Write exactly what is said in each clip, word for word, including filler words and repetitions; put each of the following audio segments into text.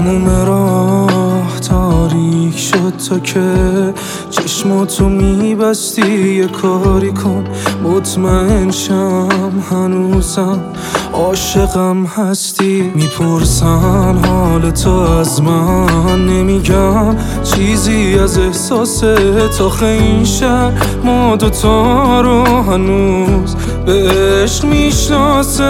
تموم راه تاریک شد تا که چشماتو میبستی. یه کاری کن مطمئن شم هنوزم عاشقم هستی. میپرسن حال تو از من، نمیگم چیزی از احساس آخه این شهر ما دوتا رو هنوز به عشق میشناسه.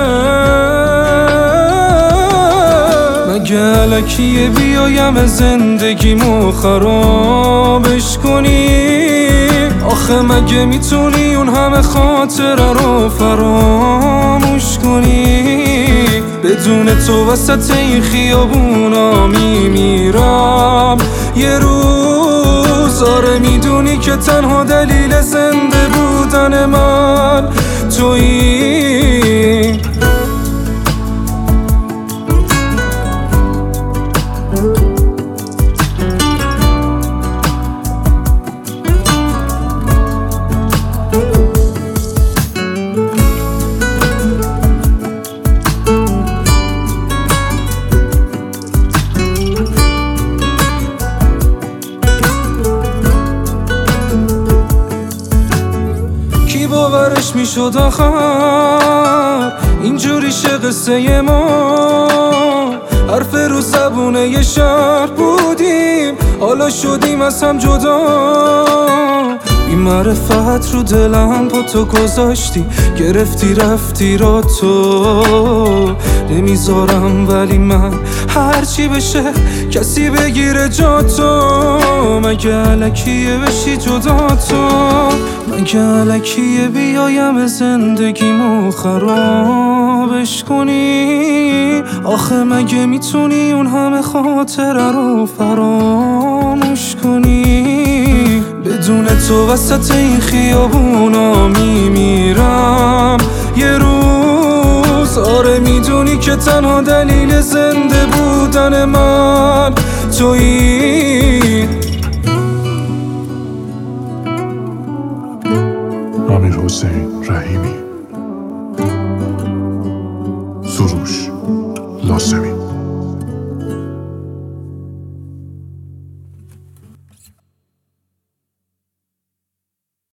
مگه الکیه بیایم زندگیمو خرابش کنی؟ آخه مگه میتونی اون همه خاطره رو فراموش کنی؟ بدون تو وسط این خیابونا میمیرم یه روز. آره میدونی که تنها دلیل زنده بودن من تویی. باورش میشد آخر اینجوری شه قصه ما؟ حرف رو زبونه یه شهر بودیم حالا شدیم از هم جدا. این معرفت رو دلم با تو گذاشتی، گرفتی رفتی را تو نمیذارم. ولی من هرچی بشه کسی بگیره جا تو. مگه الکیه بشی جدا تو؟ مگه الکیه بیایم زندگیمو خرابش کنی؟ آخه مگه میتونی اون همه خاطره رو فراموش کنی؟ بدون تو وسط این خیابونا میمیرم یه روز. آره میدونی که تنها دلیل زنده بودن من تویی. امیرحسین رحیمی، سروش لاسمی.